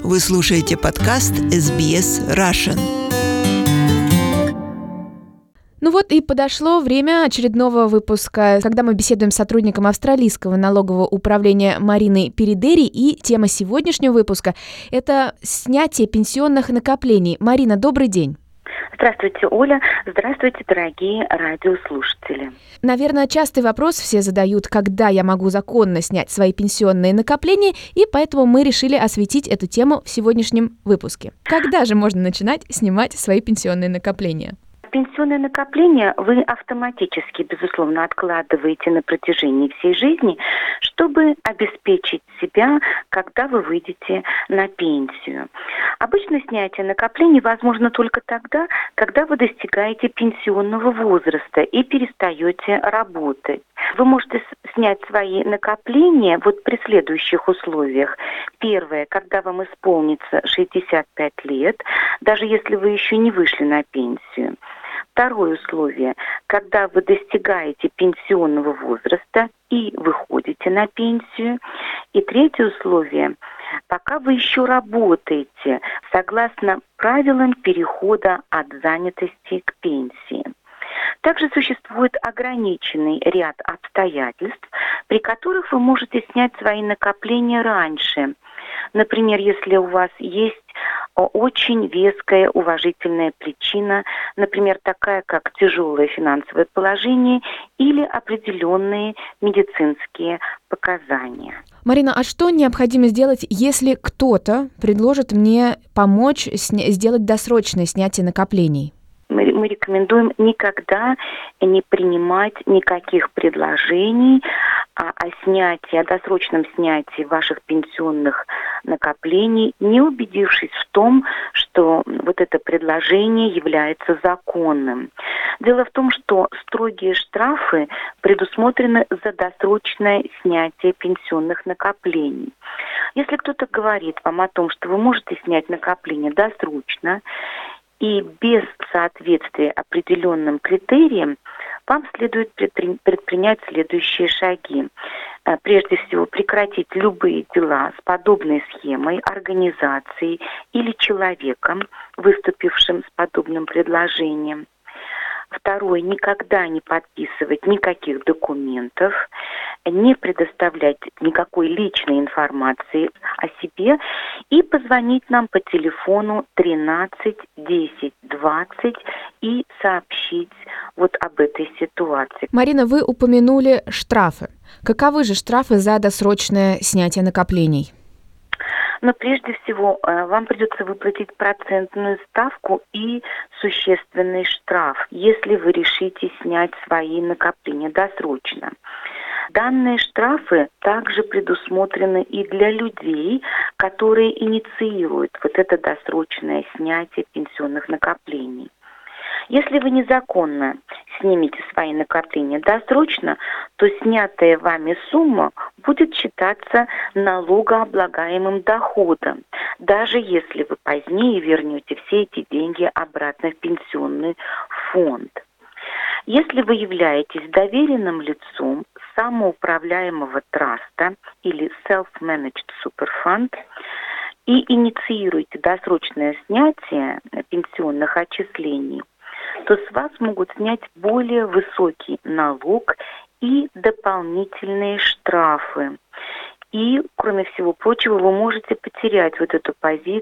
Вы слушаете подкаст SBS Russian. Ну вот и подошло время очередного выпуска, когда мы беседуем с сотрудником австралийского налогового управления Мариной Передери, и тема сегодняшнего выпуска – это снятие пенсионных накоплений. Марина, добрый день. Здравствуйте, Оля. Здравствуйте, дорогие радиослушатели. Наверное, частый вопрос все задают, когда я могу законно снять свои пенсионные накопления, и поэтому мы решили осветить эту тему в сегодняшнем выпуске. Когда же можно начинать снимать свои пенсионные накопления? Пенсионные накопления вы автоматически, безусловно, откладываете на протяжении всей жизни, чтобы обеспечить себя, когда вы выйдете на пенсию. Обычно снятие накоплений возможно только тогда, когда вы достигаете пенсионного возраста и перестаете работать. Вы можете снять свои накопления вот при следующих условиях. Первое, когда вам исполнится 65 лет, даже если вы еще не вышли на пенсию. Второе условие, когда вы достигаете пенсионного возраста и выходите на пенсию. И третье условие, пока вы еще работаете, согласно правилам перехода от занятости к пенсии. Также существует ограниченный ряд обстоятельств, при которых вы можете снять свои накопления раньше. Например, если у вас есть очень веская уважительная причина, например, такая, как тяжелое финансовое положение или определенные медицинские показания. Марина, а что необходимо сделать, если кто-то предложит мне помочь сделать досрочное снятие накоплений? Мы рекомендуем никогда не принимать никаких предложений о досрочном снятии ваших пенсионных накоплений, не убедившись в том, что вот это предложение является законным. Дело в том, что строгие штрафы предусмотрены за досрочное снятие пенсионных накоплений. Если кто-то говорит вам о том, что вы можете снять накопления досрочно, и без соответствия определенным критериям, вам следует предпринять следующие шаги. Прежде всего, прекратить любые дела с подобной схемой, организацией или человеком, выступившим с подобным предложением. Второе, никогда не подписывать никаких документов, не предоставлять никакой личной информации о себе и позвонить нам по телефону 13 10 20 и сообщить вот об этой ситуации. Марина, вы упомянули штрафы. Каковы же штрафы за досрочное снятие накоплений? Но прежде всего вам придется выплатить процентную ставку и существенный штраф, если вы решите снять свои накопления досрочно. Данные штрафы также предусмотрены и для людей, которые инициируют вот это досрочное снятие пенсионных накоплений. Если вы незаконно снимете свои накопления досрочно, то снятая вами сумма будет считаться налогооблагаемым доходом, даже если вы позднее вернете все эти деньги обратно в пенсионный фонд. Если вы являетесь доверенным лицом самоуправляемого траста или Self-Managed Superfund и инициируете досрочное снятие пенсионных отчислений, то с вас могут снять более высокий налог и дополнительные штрафы. И, кроме всего прочего, вы можете потерять вот эту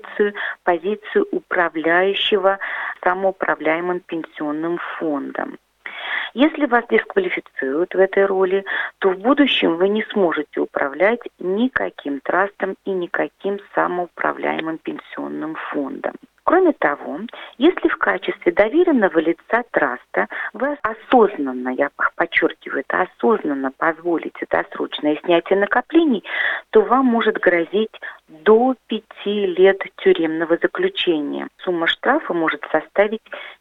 позицию управляющего самоуправляемым пенсионным фондом. Если вас дисквалифицируют в этой роли, то в будущем вы не сможете управлять никаким трастом и никаким самоуправляемым пенсионным фондом. Кроме того, если в качестве доверенного лица траста вы осознанно, я подчеркиваю, это осознанно позволите досрочное снятие накоплений, то вам может грозить до 5 лет тюремного заключения. Сумма штрафа может составить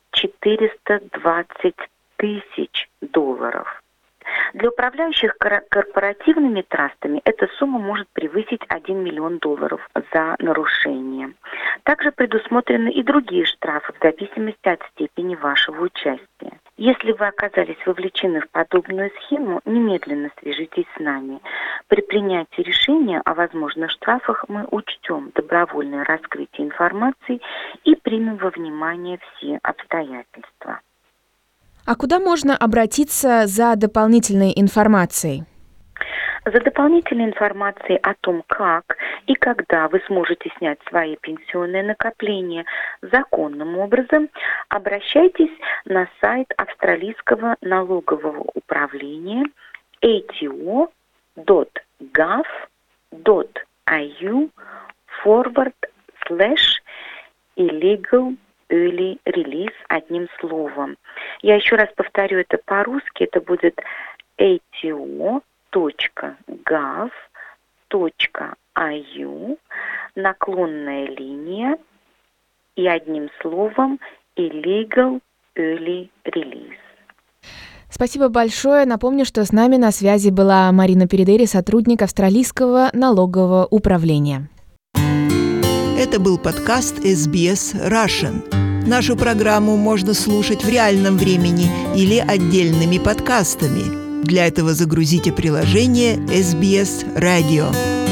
$420 тысяч. Для управляющих корпоративными трастами эта сумма может превысить $1 миллион за нарушение. Также предусмотрены и другие штрафы в зависимости от степени вашего участия. Если вы оказались вовлечены в подобную схему, немедленно свяжитесь с нами. При принятии решения о возможных штрафах мы учтем добровольное раскрытие информации и примем во внимание все обстоятельства. А куда можно обратиться за дополнительной информацией? За дополнительной информацией о том, как и когда вы сможете снять свои пенсионные накопления законным образом, обращайтесь на сайт Австралийского налогового управления ato.gov.au/illegal early release одним словом. Я еще раз повторю это по-русски, это будет ato.gov.au, наклонная линия и одним словом illegal early release. Спасибо большое. Напомню, что с нами на связи была Марина Передери, сотрудник Австралийского налогового управления. Это был подкаст SBS Russian. Нашу программу можно слушать в реальном времени или отдельными подкастами. Для этого загрузите приложение SBS Radio.